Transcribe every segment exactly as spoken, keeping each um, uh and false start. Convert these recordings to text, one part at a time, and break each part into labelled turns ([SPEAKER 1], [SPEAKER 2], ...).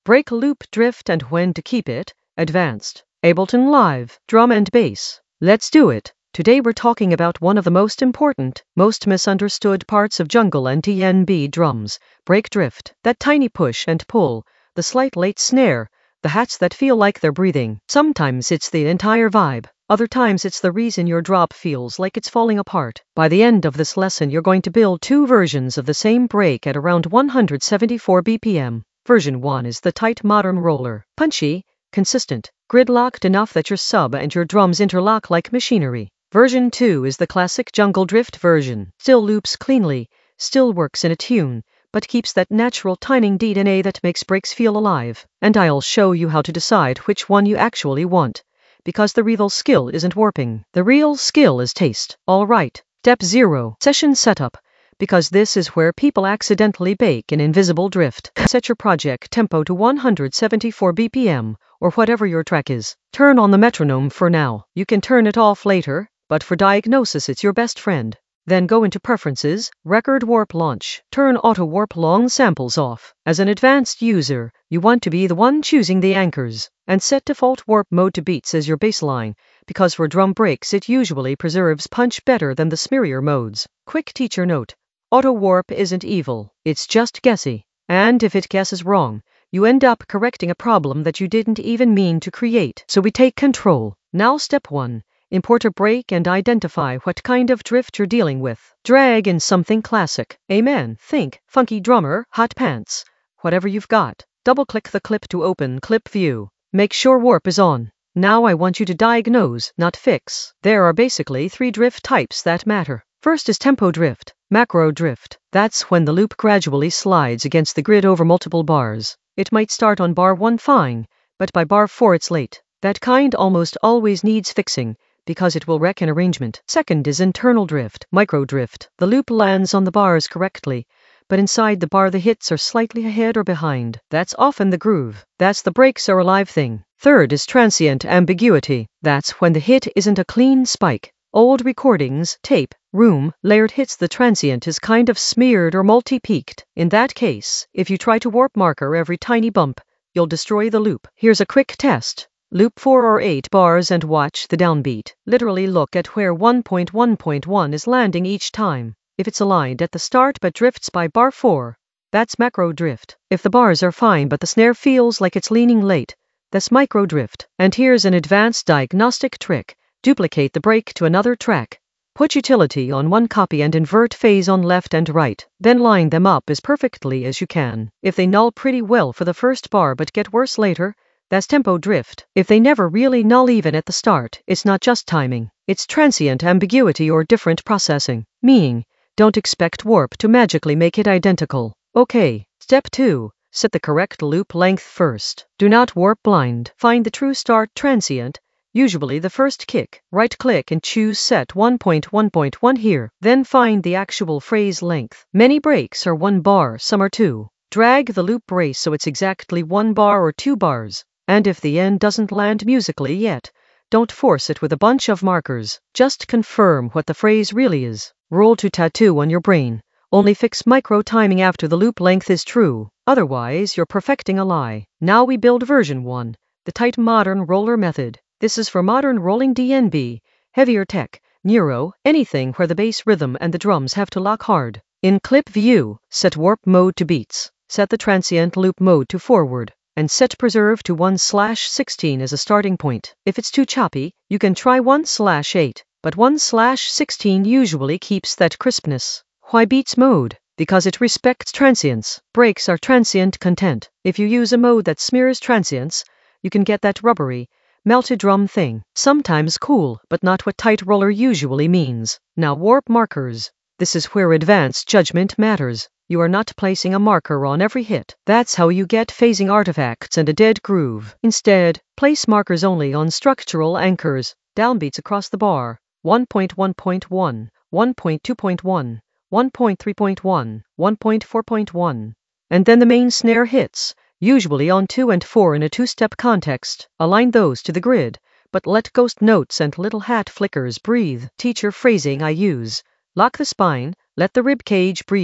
[SPEAKER 1] break loop drift and when to keep it, advanced, Ableton Live, drum and bass. Let's do it. Today we're talking about one of the most important, most misunderstood parts of jungle and D N B drums, break drift, that tiny push and pull, the slight late snare, the hats that feel like they're breathing. Sometimes it's the entire vibe. Other times it's the reason your drop feels like it's falling apart. By the end of this lesson you're going to build two versions of the same break at around one hundred seventy-four B P M. Version one is the tight modern roller. Punchy, consistent, gridlocked enough that your sub and your drums interlock like machinery. Version two is the classic jungle drift version. Still loops cleanly, still works in a tune, but keeps that natural timing D N A that makes breaks feel alive. And I'll show you how to decide which one you actually want. Because the real skill isn't warping. The real skill is taste. Alright. Step zero. Session setup. Because this is where people accidentally bake an invisible drift. Set your project tempo to one hundred seventy-four B P M, or whatever your track is. Turn on the metronome for now. You can turn it off later, but for diagnosis it's your best friend. Then go into Preferences, Record Warp Launch. Turn Auto Warp Long Samples off. As an advanced user, you want to be the one choosing the anchors, and set Default Warp Mode to Beats as your baseline, because for drum breaks it usually preserves punch better than the smearier modes. Quick teacher note. Auto Warp isn't evil, it's just guessy. And if it guesses wrong, you end up correcting a problem that you didn't even mean to create. So we take control. Now step one. Import a break and identify what kind of drift you're dealing with. Drag in something classic. Amen. Think, funky drummer, hot pants. Whatever you've got. Double-click the clip to open Clip View. Make sure warp is on. Now I want you to diagnose, not fix. There are basically three drift types that matter. First is tempo drift, macro drift. That's when the loop gradually slides against the grid over multiple bars. It might start on bar one fine, but by bar four it's late. That kind almost always needs fixing, because it will wreck an arrangement. Second is internal drift, micro drift. The loop lands on the bars correctly, but inside the bar the hits are slightly ahead or behind. That's often the groove. That's the breaks are alive thing. Third is transient ambiguity. That's when the hit isn't a clean spike. Old recordings, tape, room, layered hits, the transient is kind of smeared or multi-peaked. In that case, if you try to warp marker every tiny bump, you'll destroy the loop. Here's a quick test. Loop four or eight bars and watch the downbeat. Literally look at where one point one point one is landing each time. If it's aligned at the start but drifts by bar four, that's macro drift. If the bars are fine but the snare feels like it's leaning late, that's micro drift. And here's an advanced diagnostic trick. Duplicate the break to another track. Put utility on one copy and invert phase on left and right. Then line them up as perfectly as you can. If they null pretty well for the first bar but get worse later, that's tempo drift. If they never really null even at the start, it's not just timing. It's transient ambiguity or different processing. Meaning, don't expect warp to magically make it identical. Okay, step two. Set the correct loop length first. Do not warp blind. Find the true start transient, usually the first kick. Right-click and choose Set one point one point one here. Then find the actual phrase length. Many breaks are one bar, some are two. Drag the loop brace so it's exactly one bar or two bars. And if the end doesn't land musically yet, don't force it with a bunch of markers. Just confirm what the phrase really is. Roll to tattoo on your brain. Only fix micro timing after the loop length is true. Otherwise, you're perfecting a lie. Now we build version one, the tight modern roller method. This is for modern rolling D N B, heavier tech, neuro, anything where the bass rhythm and the drums have to lock hard. In Clip View, set Warp Mode to Beats. Set the Transient Loop Mode to Forward. And set Preserve to one slash sixteen as a starting point. If it's too choppy, you can try one slash eight, but one slash sixteen usually keeps that crispness. Why Beats mode? Because it respects transients. Breaks are transient content. If you use a mode that smears transients, you can get that rubbery, melted drum thing. Sometimes cool, but not what tight roller usually means. Now warp markers. This is where advanced judgment matters. You are not placing a marker on every hit. That's how you get phasing artifacts and a dead groove. Instead, place markers only on structural anchors, downbeats across the bar, one point one point one, one point two point one, one point three point one, one point four point one, and then the main snare hits, usually on two and four in a two-step context. Align those to the grid, but let ghost notes and little hat flickers breathe. Teacher phrasing I use. Lock the spine, let the rib cage breathe.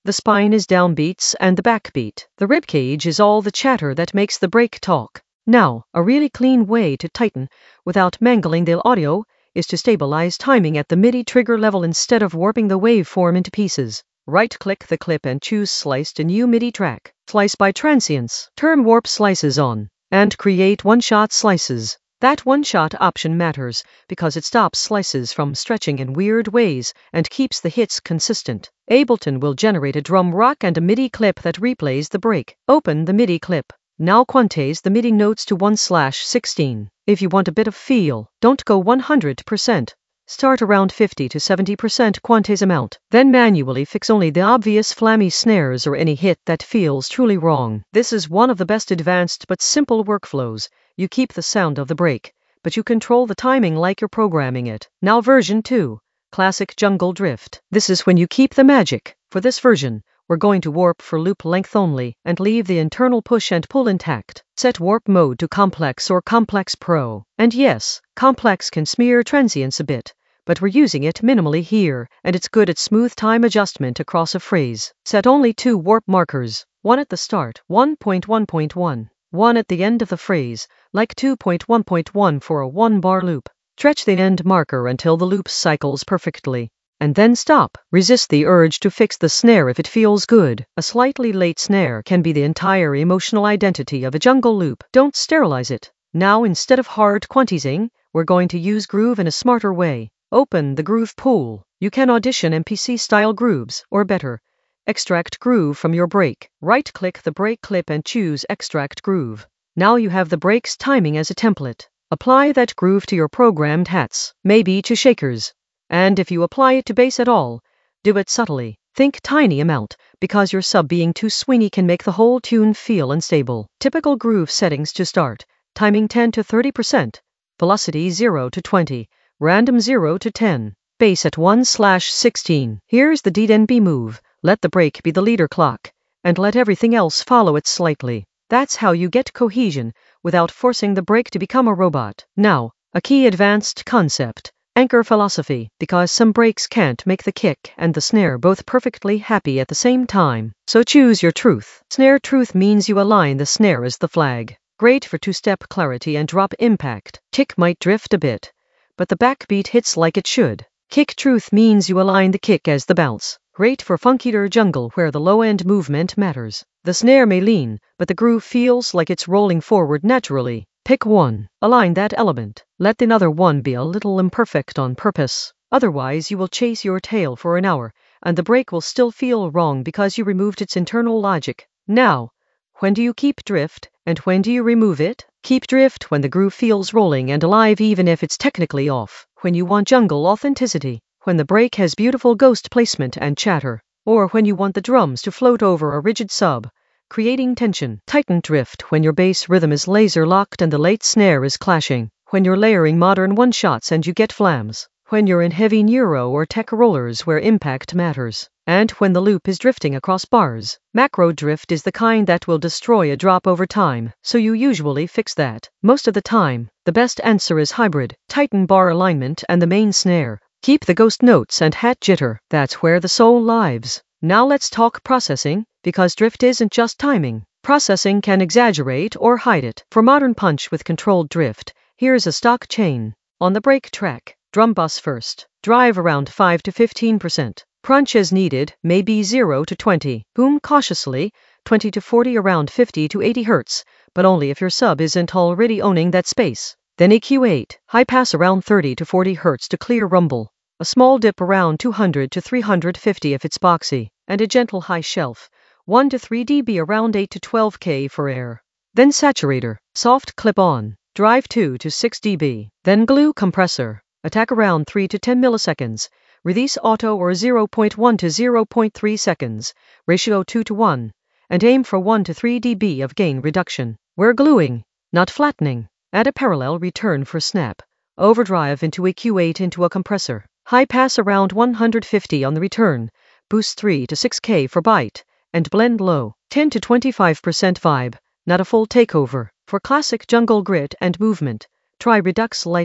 [SPEAKER 1] The spine is downbeats and the backbeat. The ribcage is all the chatter that makes the brake talk. Now, a really clean way to tighten without mangling the audio is to stabilize timing at the MIDI trigger level instead of warping the waveform into pieces. Right-click the clip and choose Slice to new MIDI track. Slice by transients. Turn warp slices on. And create one-shot slices. That one-shot option matters because it stops slices from stretching in weird ways and keeps the hits consistent. Ableton will generate a drum rock and a MIDI clip that replays the break. Open the MIDI clip. Now quantize the MIDI notes to one slash sixteen. If you want a bit of feel, don't go one hundred percent. Start around fifty to seventy percent quantize amount. Then manually fix only the obvious flammy snares or any hit that feels truly wrong. This is one of the best advanced but simple workflows. You keep the sound of the break, but you control the timing like you're programming it. Now version two. Classic Jungle Drift. This is when you keep the magic. For this version, we're going to warp for loop length only and leave the internal push and pull intact. Set warp mode to Complex or Complex Pro. And yes, Complex can smear transients a bit, but we're using it minimally here, and it's good at smooth time adjustment across a phrase. Set only two warp markers, one at the start, one point one point one, one at the end of the phrase, like two point one point one for a one-bar loop. Stretch the end marker until the loop cycles perfectly. And then stop. Resist the urge to fix the snare if it feels good. A slightly late snare can be the entire emotional identity of a jungle loop. Don't sterilize it. Now, instead of hard quantizing, we're going to use groove in a smarter way. Open the groove pool. You can audition M P C-style grooves, or better, extract groove from your break. Right-click the break clip and choose Extract Groove. Now you have the break's timing as a template. Apply that groove to your programmed hats, maybe to shakers. And if you apply it to bass at all, do it subtly. Think tiny amount, because your sub being too swingy can make the whole tune feel unstable. Typical groove settings to start. Timing ten to thirty percent. Velocity zero to twenty. Random zero to ten. Bass at one slash sixteen. Here's the D N B move. Let the break be the leader clock, and let everything else follow it slightly. That's how you get cohesion, without forcing the break to become a robot. Now, a key advanced concept. Anchor philosophy, because some breaks can't make the kick and the snare both perfectly happy at the same time. So choose your truth. Snare truth means you align the snare as the flag. Great for two-step clarity and drop impact. Kick might drift a bit, but the backbeat hits like it should. Kick truth means you align the kick as the bounce. Great for funkier jungle where the low-end movement matters. The snare may lean, but the groove feels like it's rolling forward naturally. Pick one. Align that element. Let the other one be a little imperfect on purpose. Otherwise, you will chase your tail for an hour, and the break will still feel wrong because you removed its internal logic. Now, when do you keep drift, and when do you remove it? Keep drift when the groove feels rolling and alive even if it's technically off. When you want jungle authenticity. When the break has beautiful ghost placement and chatter. Or when you want the drums to float over a rigid sub, creating tension. Tighten drift when your bass rhythm is laser locked and the late snare is clashing. When you're layering modern one-shots and you get flams. When you're in heavy neuro or tech rollers where impact matters. And when the loop is drifting across bars. Macro drift is the kind that will destroy a drop over time, so you usually fix that. Most of the time, the best answer is hybrid. Tighten bar alignment and the main snare. Keep the ghost notes and hat jitter. That's where the soul lives. Now let's talk processing, because drift isn't just timing. Processing can exaggerate or hide it. For modern punch with controlled drift, here's a stock chain. On the break track, drum bus first. Drive around five to fifteen percent. Crunch as needed, maybe zero to twenty. Boom cautiously, twenty to forty around fifty to eighty hertz, but only if your sub isn't already owning that space. Then E Q eight, high pass around thirty to forty hertz to clear rumble. A small dip around two hundred to three hundred fifty if it's boxy, and a gentle high shelf, one to three decibels around eight to twelve K for air. Then saturator, soft clip-on, drive two to six decibels. Then glue compressor, attack around three to ten milliseconds, release auto or zero point one to zero point three seconds, ratio two to one, and aim for one to three decibels of gain reduction. We're gluing, not flattening. Add a parallel return for snap. Overdrive into E Q eight into a compressor. High pass around one hundred fifty on the return, boost three to six K for bite, and blend low, ten to twenty-five percent vibe, not a full takeover. For classic jungle grit and movement, try redux lightly,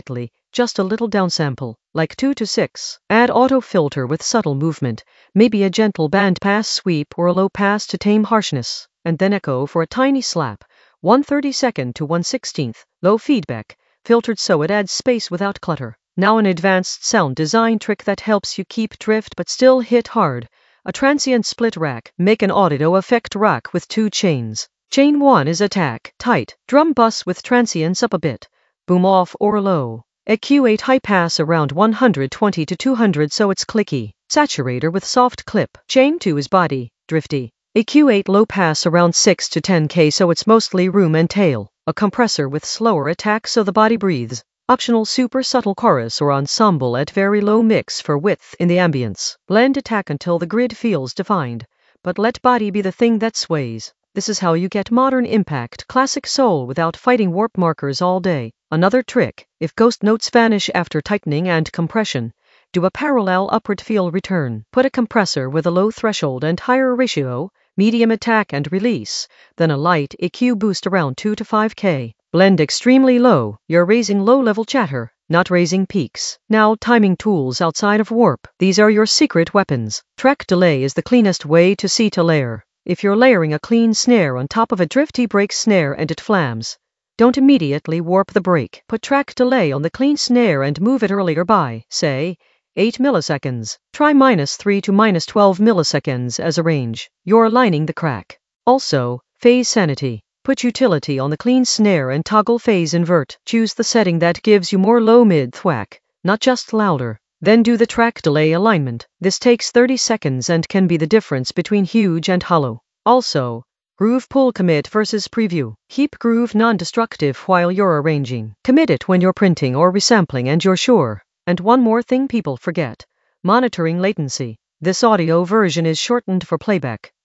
[SPEAKER 1] just a little downsample, like two to six. Add auto filter with subtle movement, maybe a gentle band pass sweep or a low pass to tame harshness, and then echo for a tiny slap, one thirty-second to one sixteenth, low feedback, filtered so it adds space without clutter. Now an advanced sound design trick that helps you keep drift but still hit hard. A transient split rack. Make an audio effect rack with two chains. Chain one is attack, tight, drum bus with transients up a bit, boom off or low. A Q eight high pass around one twenty to two hundred so it's clicky. Saturator with soft clip. Chain two is body, drifty. A Q eight low pass around six to ten K so it's mostly room and tail. A compressor with slower attack so the body breathes. Optional super subtle chorus or ensemble at very low mix for width in the ambience. Blend attack until the grid feels defined, but let body be the thing that sways. This is how you get modern impact, classic soul without fighting warp markers all day. Another trick, if ghost notes vanish after tightening and compression, do a parallel upward feel return. Put a compressor with a low threshold and higher ratio, medium attack and release, then a light E Q boost around two to five K. Blend extremely low, you're raising low-level chatter, not raising peaks. Now timing tools outside of warp. These are your secret weapons. Track delay is the cleanest way to see to layer. If you're layering a clean snare on top of a drifty break snare and it flams, don't immediately warp the break. Put track delay on the clean snare and move it earlier by, say, eight milliseconds. Try minus three to minus twelve milliseconds as a range. You're aligning the crack. Also, phase sanity. Put utility on the clean snare and toggle phase invert. Choose the setting that gives you more low-mid thwack, not just louder. Then do the track delay alignment. This takes thirty seconds and can be the difference between huge and hollow. Also, groove pull commit versus preview. Keep groove non-destructive while you're arranging. Commit it when you're printing or resampling and you're sure. And one more thing people forget. Monitoring latency. This audio version is shortened for playback.